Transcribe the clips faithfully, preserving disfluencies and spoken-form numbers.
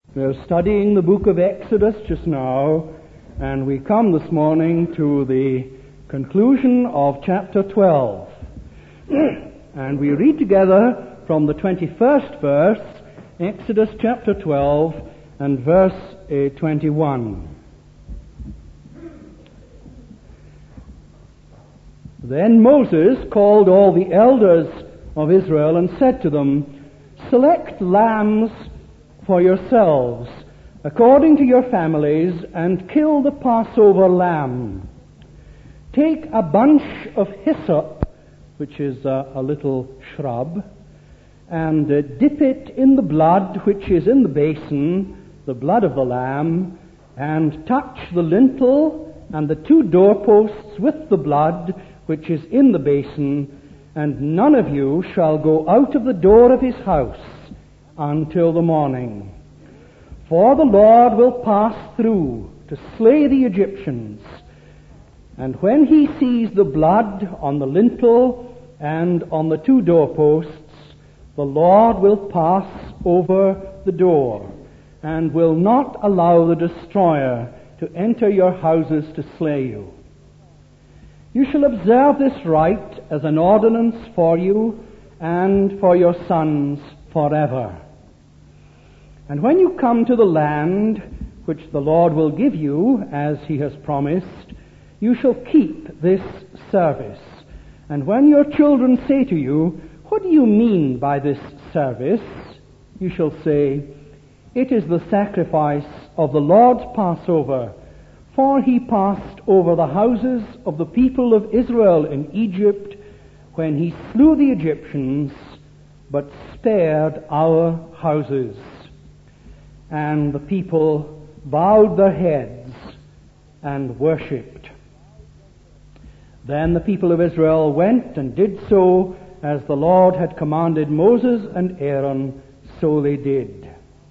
We're studying the book of Exodus just now, and we come this morning to the conclusion of chapter twelve. And we read together from the twenty-first verse, Exodus chapter twelve and verse uh, twenty-one. Then Moses called all the elders of Israel and said to them, "Select lambs for yourselves, according to your families, and kill the Passover lamb. Take a bunch of hyssop," which is a, a little shrub, "and uh, dip it in the blood which is in the basin, the blood of the lamb, and touch the lintel and the two doorposts with the blood which is in the basin, and none of you shall go out of the door of his house until the morning. For the Lord will pass through to slay the Egyptians. And when he sees the blood on the lintel and on the two doorposts, the Lord will pass over the door, and will not allow the destroyer to enter your houses to slay you. You shall observe this rite as an ordinance for you and for your sons forever. And when you come to the land which the Lord will give you, as he has promised, you shall keep this service. And when your children say to you, 'What do you mean by this service?' you shall say, 'It is the sacrifice of the Lord's Passover, for he passed over the houses of the people of Israel in Egypt when he slew the Egyptians, but spared our houses.' And the people bowed their heads and worshipped. Then the people of Israel went and did so as the Lord had commanded Moses and Aaron, so they did.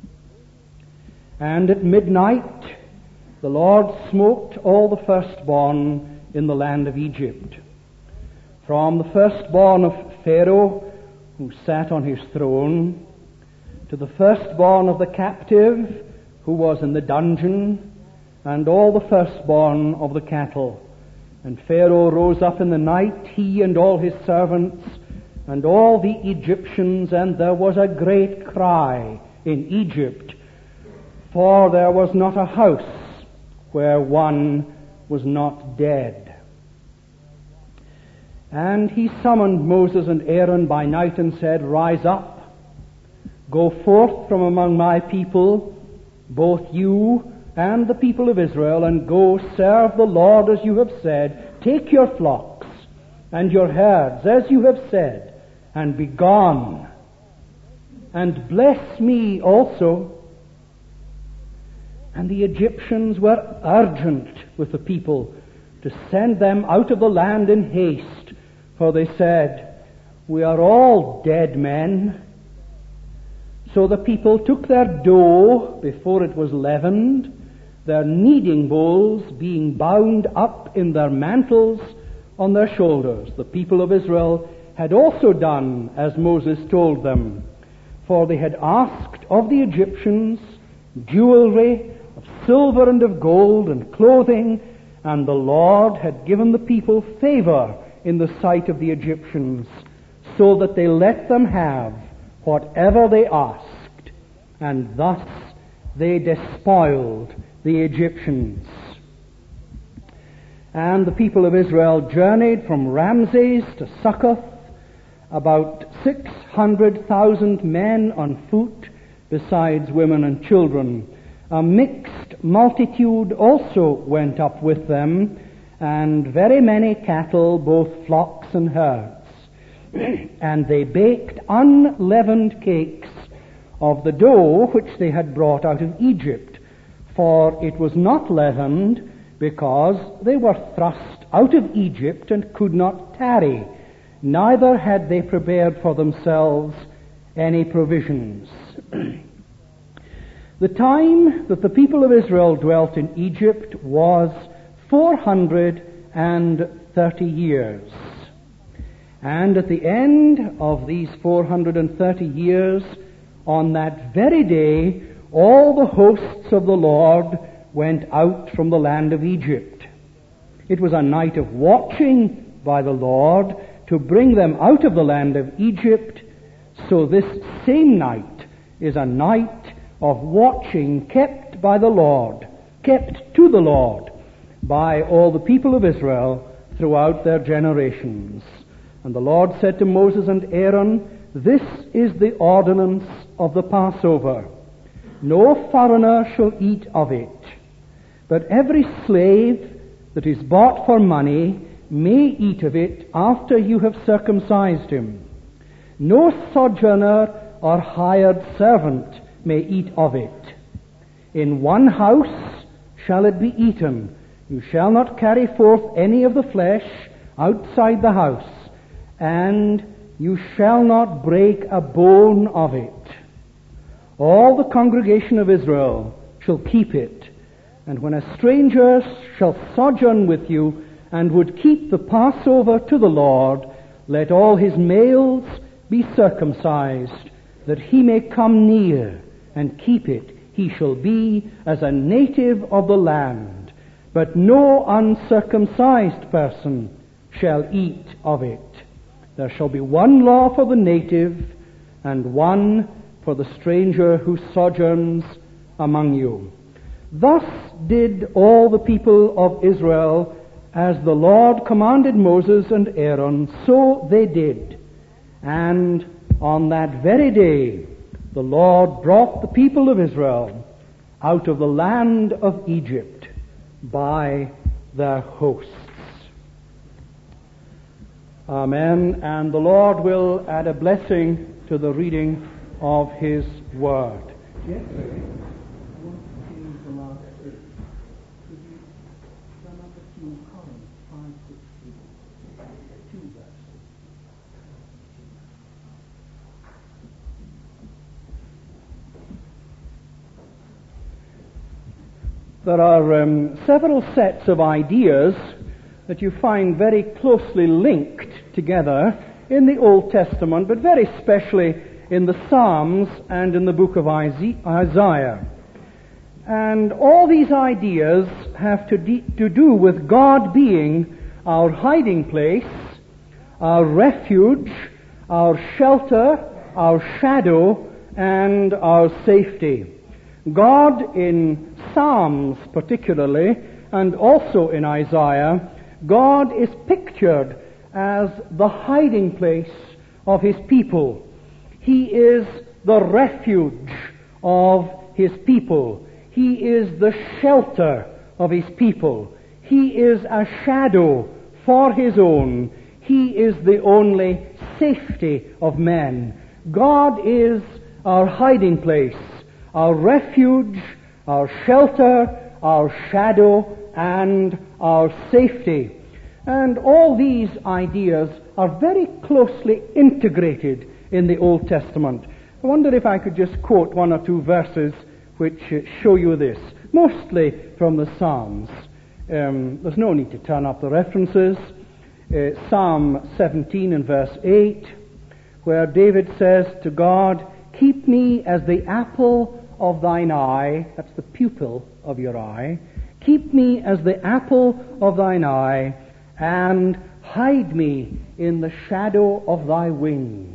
And at midnight the Lord smote all the firstborn in the land of Egypt, from the firstborn of Pharaoh, who sat on his throne, to the firstborn of the captive who was in the dungeon, and all the firstborn of the cattle. And Pharaoh rose up in the night, he and all his servants, and all the Egyptians, and there was a great cry in Egypt, for there was not a house where one was not dead. And he summoned Moses and Aaron by night and said, 'Rise up, go forth from among my people, both you and the people of Israel, and go serve the Lord as you have said. Take your flocks and your herds as you have said, and be gone. And bless me also.' And the Egyptians were urgent with the people to send them out of the land in haste, for they said, 'We are all dead men.' So the people took their dough before it was leavened, their kneading bowls being bound up in their mantles on their shoulders. The people of Israel had also done as Moses told them, for they had asked of the Egyptians jewelry of silver and of gold and clothing, and the Lord had given the people favor in the sight of the Egyptians, so that they let them have whatever they asked, and thus they despoiled the Egyptians. And the people of Israel journeyed from Ramses to Succoth, about six hundred thousand men on foot, besides women and children. A mixed multitude also went up with them, and very many cattle, both flocks and herds. And they baked unleavened cakes of the dough which they had brought out of Egypt, for it was not leavened, because they were thrust out of Egypt and could not tarry, neither had they prepared for themselves any provisions. The time that the people of Israel dwelt in Egypt was four hundred and thirty years. And at the end of these four hundred and thirty years, on that very day all the hosts of the Lord went out from the land of Egypt. It was a night of watching by the Lord to bring them out of the land of Egypt. So this same night is a night of watching kept by the Lord, kept to the Lord by all the people of Israel throughout their generations. And the Lord said to Moses and Aaron, "This is the ordinance of the Passover. No foreigner shall eat of it, but every slave that is bought for money may eat of it after you have circumcised him. No sojourner or hired servant may eat of it. In one house shall it be eaten. You shall not carry forth any of the flesh outside the house, and you shall not break a bone of it. All the congregation of Israel shall keep it. And when a stranger shall sojourn with you and would keep the Passover to the Lord, let all his males be circumcised, that he may come near and keep it. He shall be as a native of the land, but no uncircumcised person shall eat of it. There shall be one law for the native and one for the stranger who sojourns among you." Thus did all the people of Israel as the Lord commanded Moses and Aaron, so they did. And on that very day the Lord brought the people of Israel out of the land of Egypt by their hosts. Amen. And the Lord will add a blessing to the reading of His Word. Jeffrey, I want to change the last verse. Could you sum up a few columns, five, six, two verses? There are um, several sets of ideas that you find very closely linked together in the Old Testament, but very especially in the Psalms and in the book of Isaiah. And all these ideas have to, de- to do with God being our hiding place, our refuge, our shelter, our shadow, and our safety. God in Psalms particularly, and also in Isaiah, God is pictured as the hiding place of His people. He is the refuge of His people. He is the shelter of His people. He is a shadow for His own. He is the only safety of men. God is our hiding place, our refuge, our shelter, our shadow, and our safety. And all these ideas are very closely integrated in the Old Testament. I wonder if I could just quote one or two verses which show you this, mostly from the Psalms. Um, there's no need to turn up the references. Uh, Psalm seventeen and verse eight, where David says to God, "Keep me as the apple of thine eye," that's the pupil of your eye, "keep me as the apple of thine eye, and hide me in the shadow of thy wings."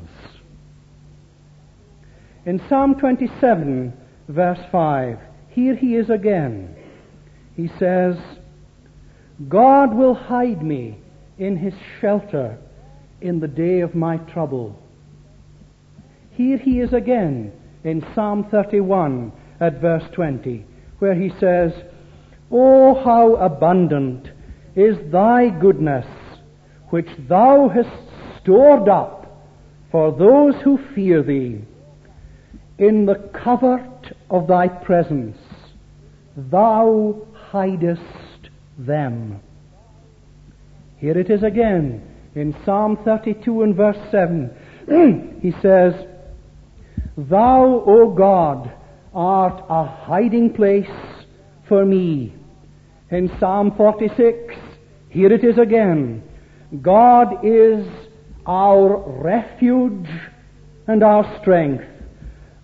In Psalm twenty-seven, verse five, here he is again. He says, "God will hide me in His shelter in the day of my trouble." Here he is again in Psalm thirty-one at verse twenty, where he says, "Oh, how abundant is thy goodness, which thou hast stored up for those who fear thee. In the covert of thy presence thou hidest them." Here it is again in Psalm thirty-two and verse seven. He says, "Thou, O God, art a hiding place for me." In Psalm forty-six, here it is again. God is our refuge and our strength,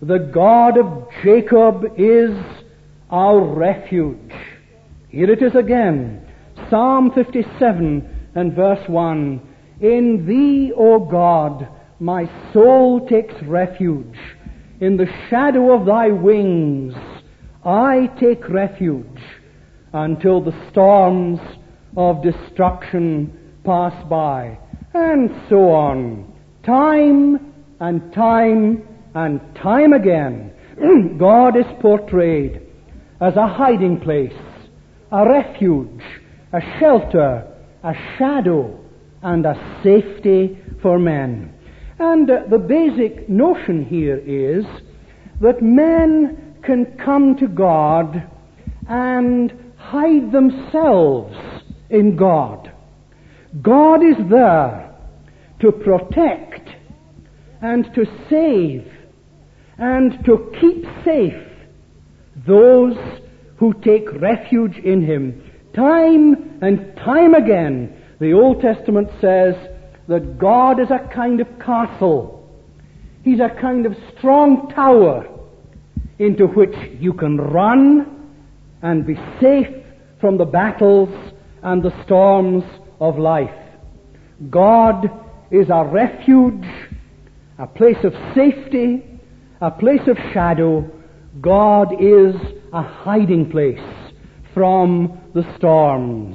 The God of Jacob is our refuge. Here it is again. Psalm fifty-seven and verse one. In thee, O God, my soul takes refuge. In the shadow of thy wings I take refuge until the storms of destruction pass by. And so on. Time and time and time again, God is portrayed as a hiding place, a refuge, a shelter, a shadow, and a safety for men. And uh, the basic notion here is that men can come to God and hide themselves in God. God is there to protect and to save and to keep safe those who take refuge in Him. Time and time again, the Old Testament says that God is a kind of castle. He's a kind of strong tower into which you can run and be safe from the battles and the storms of life. God is a refuge, a place of safety, a place of shadow. God is a hiding place from the storms.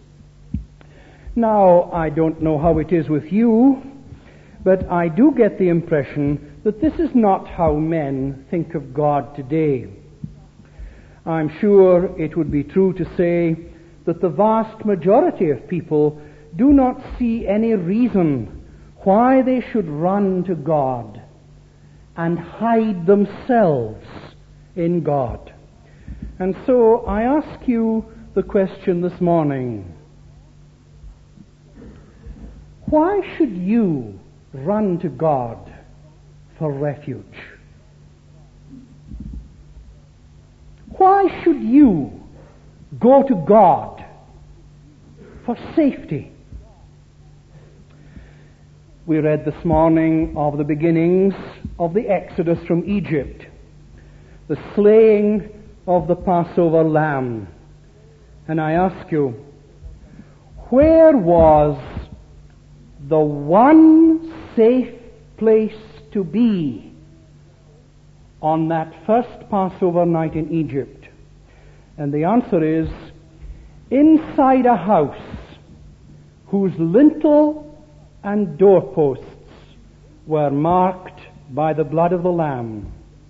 Now, I don't know how it is with you, but I do get the impression that this is not how men think of God today. I'm sure it would be true to say that the vast majority of people do not see any reason why they should run to God and hide themselves in God. And so I ask you the question this morning: why should you run to God for refuge? Why should you go to God for safety? We read this morning of the beginnings of the Exodus from Egypt, the slaying of the Passover lamb. And I ask you, where was the one safe place to be on that first Passover night in Egypt? And the answer is, inside a house whose lintel and doorposts were marked by the blood of the Lamb.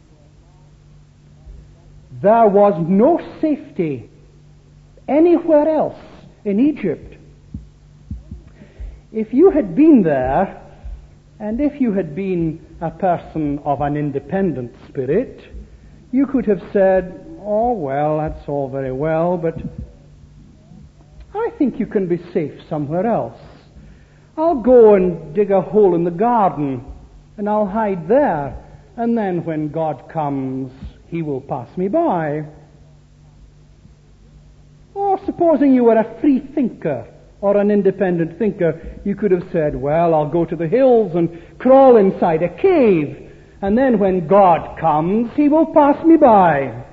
There was no safety anywhere else in Egypt. If you had been there, and if you had been a person of an independent spirit, you could have said, oh, well, that's all very well, but I think you can be safe somewhere else. I'll go and dig a hole in the garden, and I'll hide there, and then when God comes, He will pass me by. Or supposing you were a free thinker or an independent thinker, you could have said, well, I'll go to the hills and crawl inside a cave, and then when God comes, He will pass me by.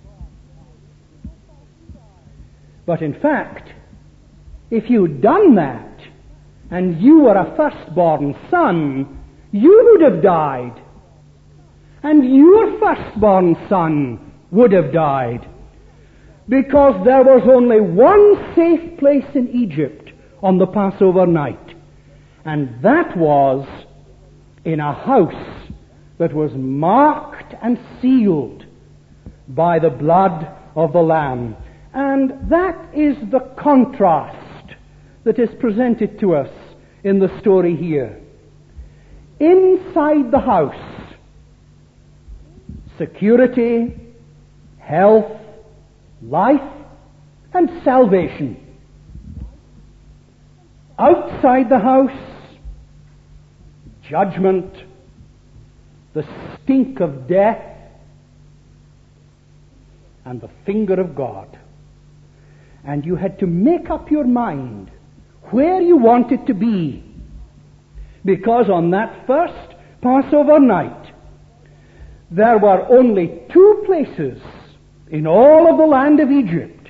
But in fact, if you'd done that, and you were a firstborn son, you would have died. And your firstborn son would have died. Because there was only one safe place in Egypt on the Passover night. And that was in a house that was marked and sealed by the blood of the Lamb. And that is the contrast that is presented to us in the story here. Inside the house, security, health, life, and salvation. Outside the house, judgment, the stink of death, and the finger of God. And you had to make up your mind where you wanted to be. Because on that first Passover night, there were only two places in all of the land of Egypt.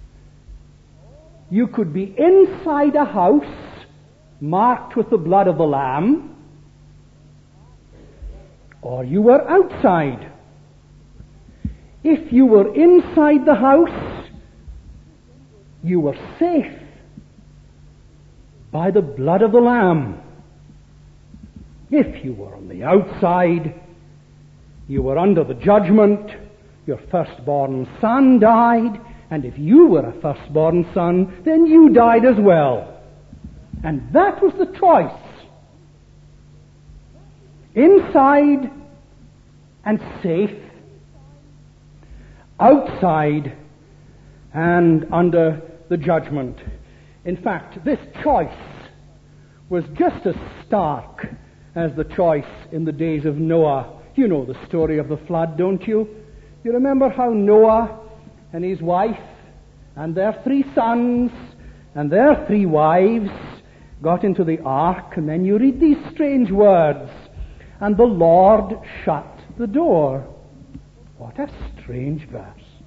You could be inside a house marked with the blood of the Lamb, or you were outside. If you were inside the house, you were safe by the blood of the Lamb. If you were on the outside, you were under the judgment. Your firstborn son died, and if you were a firstborn son, then you died as well. And that was the choice. Inside and safe, outside and under the judgment. In fact, this choice was just as stark as the choice in the days of Noah. You know the story of the flood, don't you? You remember how Noah and his wife and their three sons and their three wives got into the ark, and then you read these strange words, and the Lord shut the door. What a strange verse.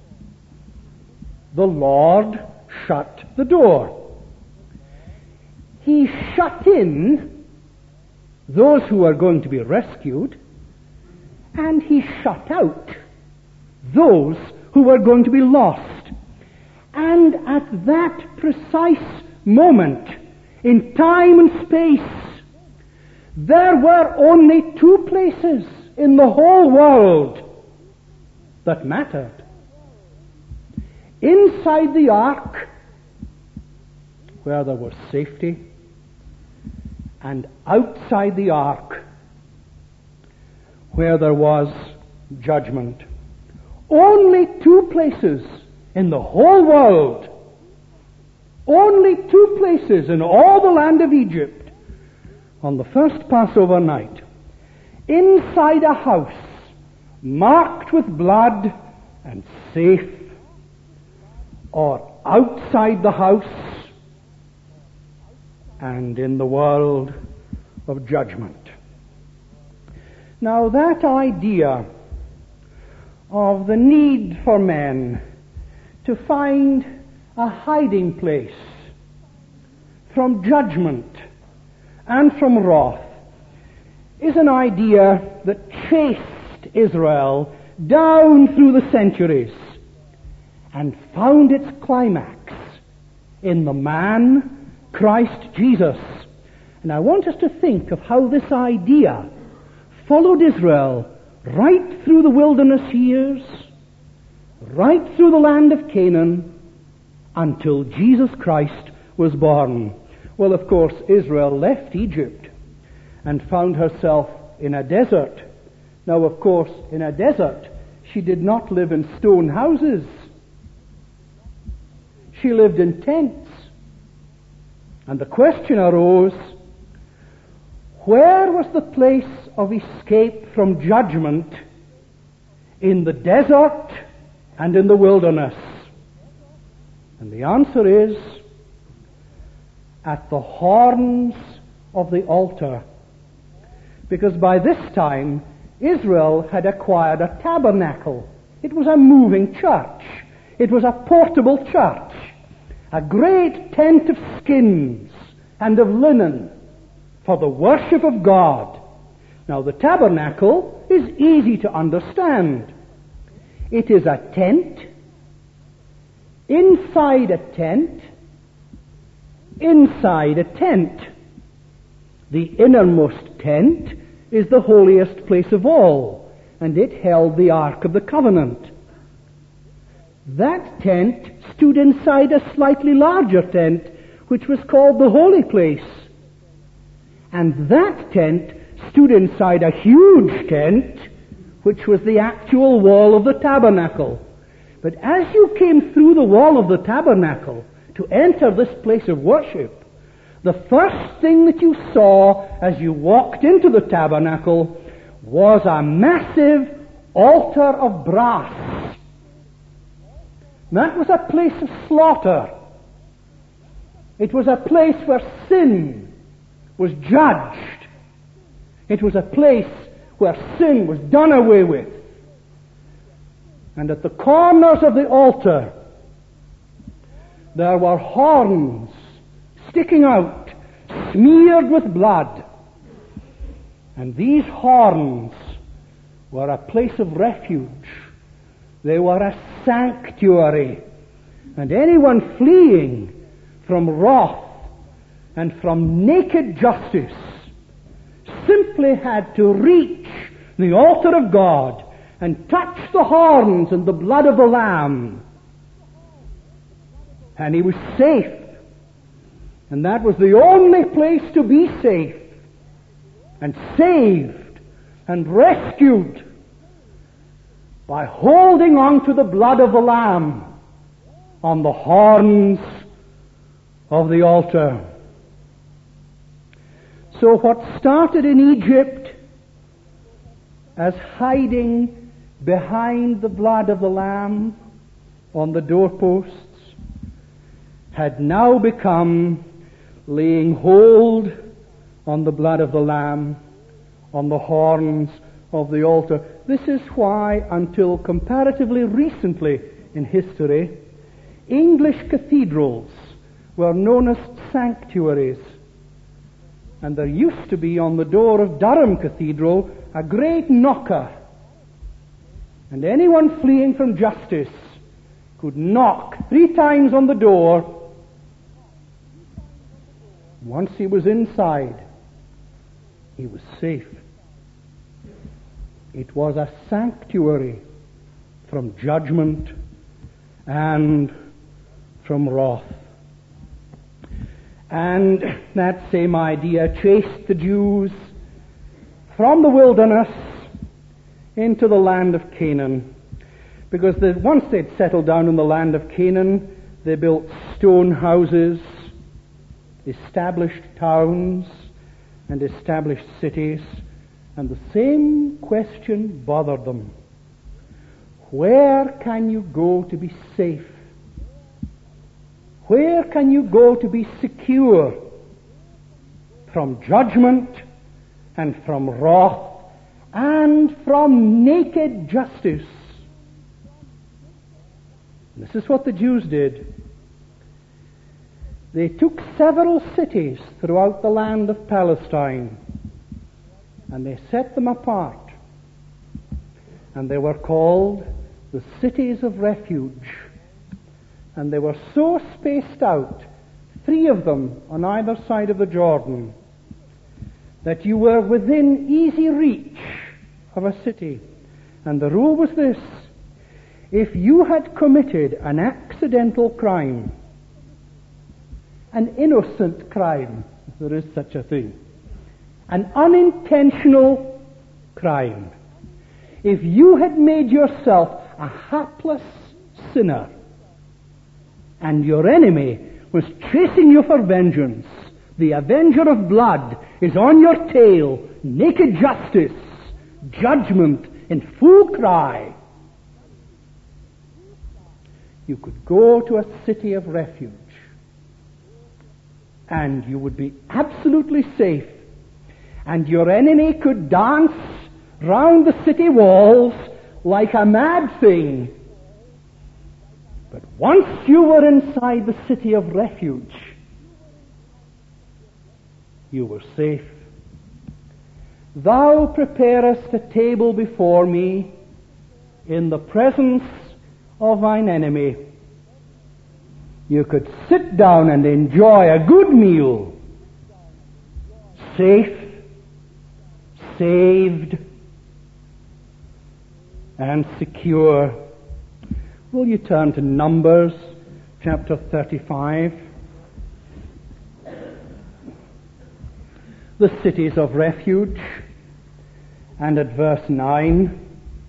The Lord shut the door. He shut in those who are going to be rescued, and he shut out those who are going to be lost. And at that precise moment, in time and space, there were only two places in the whole world that mattered. Inside the ark, where there was safety, and outside the ark, where there was judgment. Only two places in the whole world, only two places in all the land of Egypt, on the first Passover night, inside a house marked with blood and safe, or outside the house and in the world of judgment. Now that idea of the need for men to find a hiding place from judgment and from wrath is an idea that chased Israel down through the centuries and found its climax in the man, Christ Jesus. And I want us to think of how this idea followed Israel right through the wilderness years, right through the land of Canaan, until Jesus Christ was born. Well, of course, Israel left Egypt and found herself in a desert. Now, of course, in a desert, she did not live in stone houses. She lived in tents. And the question arose, where was the place of escape from judgment in the desert and in the wilderness? And the answer is, at the horns of the altar. Because by this time, Israel had acquired a tabernacle. It was a moving church. It was a portable church. A great tent of skins and of linen for the worship of God. Now, the tabernacle is easy to understand. It is a tent, inside a tent, inside a tent. The innermost tent is the holiest place of all, and it held the Ark of the Covenant. That tent stood inside a slightly larger tent, which was called the Holy Place. And that tent stood inside a huge tent, which was the actual wall of the tabernacle. But as you came through the wall of the tabernacle to enter this place of worship, the first thing that you saw as you walked into the tabernacle was a massive altar of brass. That was a place of slaughter. It was a place where sin was judged. It was a place where sin was done away with. And at the corners of the altar, there were horns sticking out, smeared with blood. And these horns were a place of refuge. They were a sanctuary. And anyone fleeing from wrath and from naked justice simply had to reach the altar of God and touch the horns and the blood of the Lamb. And he was safe. And that was the only place to be safe and saved and rescued, by holding on to the blood of the Lamb on the horns of the altar. So what started in Egypt as hiding behind the blood of the Lamb on the doorposts had now become laying hold on the blood of the Lamb on the horns of the altar. This is why, until comparatively recently in history, English cathedrals were known as sanctuaries. And there used to be on the door of Durham Cathedral a great knocker. And anyone fleeing from justice could knock three times on the door. Once he was inside, he was safe. It was a sanctuary from judgment and from wrath. And that same idea chased the Jews from the wilderness into the land of Canaan. Because they, once they'd settled down in the land of Canaan, they built stone houses, established towns, and established cities. And the same question bothered them. Where can you go to be safe? Where can you go to be secure from judgment and from wrath and from naked justice? This is what the Jews did. They took several cities throughout the land of Palestine and they set them apart. And they were called the cities of refuge. And they were so spaced out, three of them on either side of the Jordan, that you were within easy reach of a city. And the rule was this: if you had committed an accidental crime, an innocent crime, if there is such a thing, an unintentional crime, if you had made yourself a hapless sinner, and your enemy was chasing you for vengeance, the avenger of blood is on your tail, naked justice, judgment in full cry, you could go to a city of refuge and you would be absolutely safe, and your enemy could dance round the city walls like a mad thing. But once you were inside the city of refuge, you were safe. Thou preparest a table before me in the presence of thine enemy. You could sit down and enjoy a good meal, safe, saved, and secure. Will you turn to Numbers chapter thirty-five? The cities of refuge, and at verse nine.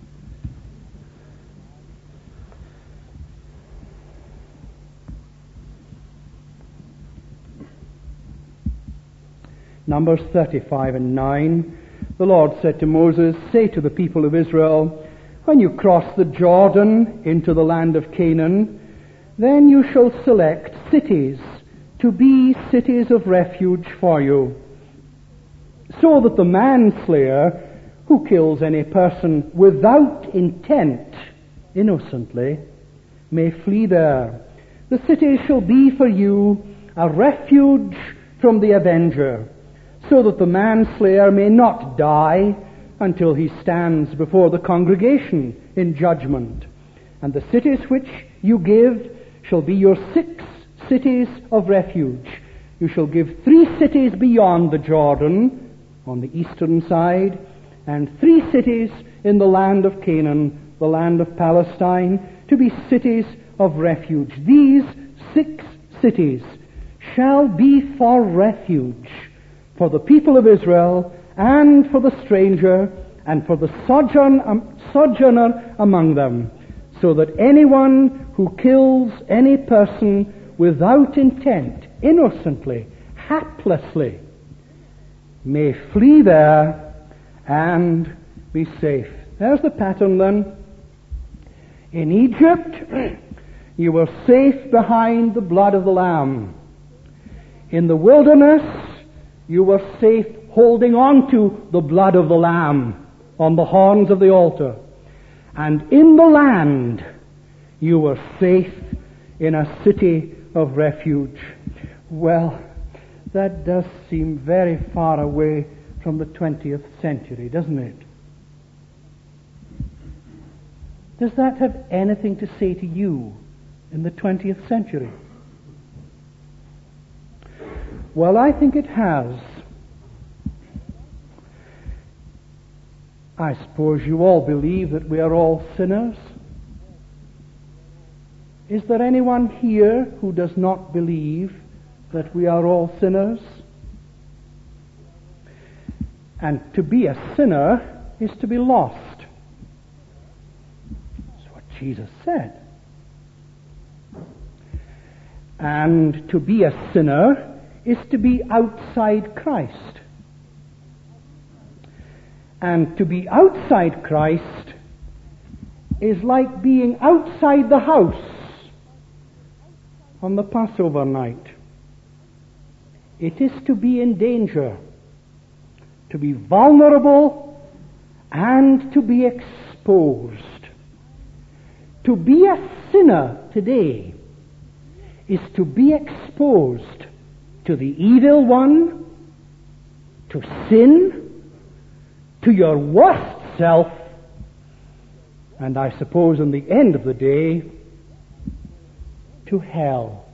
Numbers thirty-five and nine. The Lord said to Moses, say to the people of Israel, when you cross the Jordan into the land of Canaan, then you shall select cities to be cities of refuge for you, so that the manslayer who kills any person without intent innocently may flee there. The city shall be for you a refuge from the avenger, so that the manslayer may not die until he stands before the congregation in judgment. And the cities which you give shall be your six cities of refuge. You shall give three cities beyond the Jordan, on the eastern side, and three cities in the land of Canaan, the land of Palestine, to be cities of refuge. These six cities shall be for refuge for the people of Israel, and for the stranger, and for the sojourn, um, sojourner among them, so that anyone who kills any person without intent, innocently, haplessly, may flee there and be safe. There's the pattern then. In Egypt, you were safe behind the blood of the Lamb. In the wilderness, you were safe holding on to the blood of the Lamb on the horns of the altar. And in the land, you were safe in a city of refuge. Well, that does seem very far away from the twentieth century, doesn't it? Does that have anything to say to you in the twentieth century? Well, I think it has. I suppose you all believe that we are all sinners. Is there anyone here who does not believe that we are all sinners? And to be a sinner is to be lost. That's what Jesus said. And to be a sinner is to be outside Christ. And to be outside Christ is like being outside the house on the Passover night. It is to be in danger, to be vulnerable, and to be exposed. To be a sinner today is to be exposed to the evil one, to sin, to your worst self, and I suppose in the end of the day, to hell.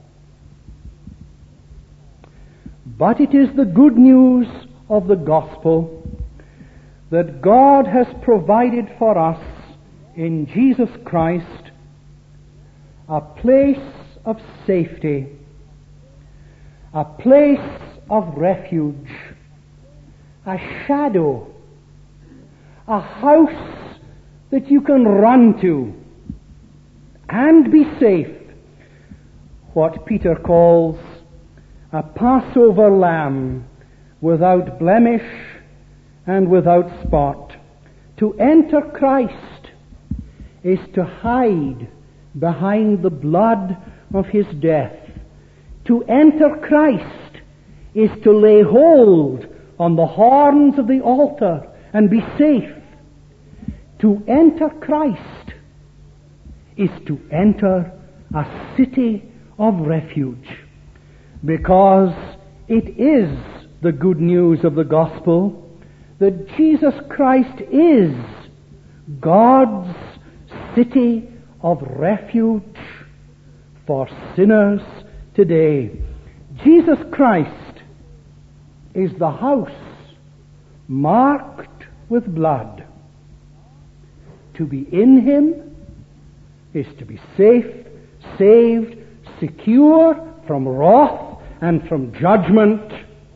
But it is the good news of the gospel that God has provided for us in Jesus Christ a place of safety, a place of refuge, a shadow, a house that you can run to and be safe. What Peter calls a Passover lamb without blemish and without spot. To enter Christ is to hide behind the blood of his death. To enter Christ is to lay hold on the horns of the altar and be safe. To enter Christ is to enter a city of refuge, because it is the good news of the gospel that Jesus Christ is God's city of refuge for sinners today. Jesus Christ is the house marked with blood. To be in him is to be safe, saved, secure from wrath and from judgment.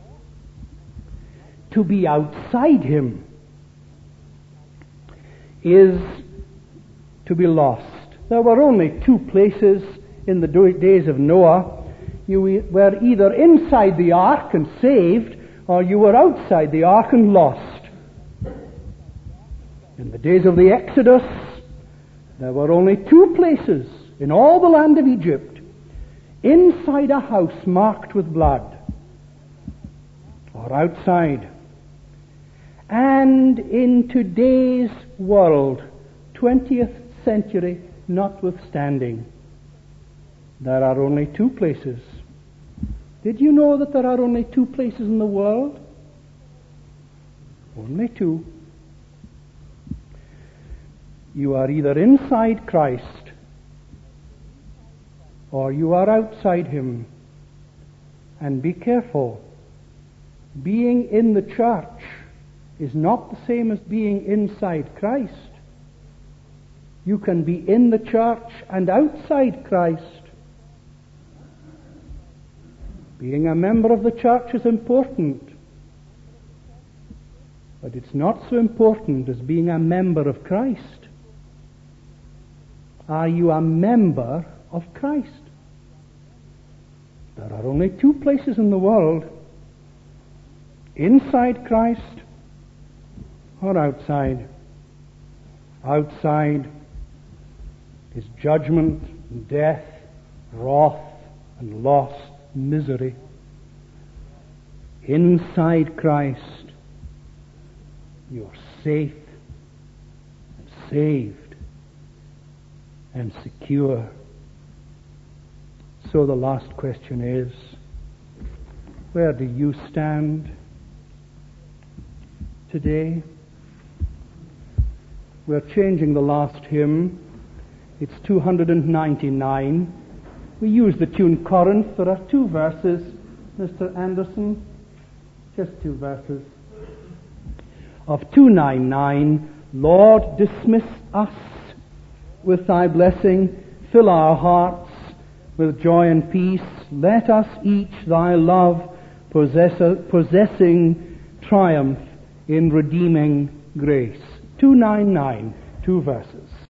To be outside him is to be lost. There were only two places in the days of Noah. You were either inside the ark and saved, or you were outside the ark and lost. In the days of the Exodus, there were only two places in all the land of Egypt, inside a house marked with blood, or outside. And in today's world, twentieth century notwithstanding, there are only two places. Did you know that there are only two places in the world? Only two. You are either inside Christ or you are outside Him. And be careful. Being in the church is not the same as being inside Christ. You can be in the church and outside Christ. Being a member of the church is important, but it's not so important as being a member of Christ. Are you a member of Christ? There are only two places in the world: inside Christ or outside. Outside is judgment and death, wrath and loss, misery. Inside Christ, you're safe and saved and secure. So the last question is, where do you stand today? We're changing the last hymn. It's two hundred ninety-nine. We use the tune Corinth. There are two verses, Mister Anderson. Just two verses. Of two ninety-nine, Lord, dismiss us with thy blessing. Fill our hearts with joy and peace. Let us each thy love possess, possessing triumph in redeeming grace. two ninety-nine, two verses.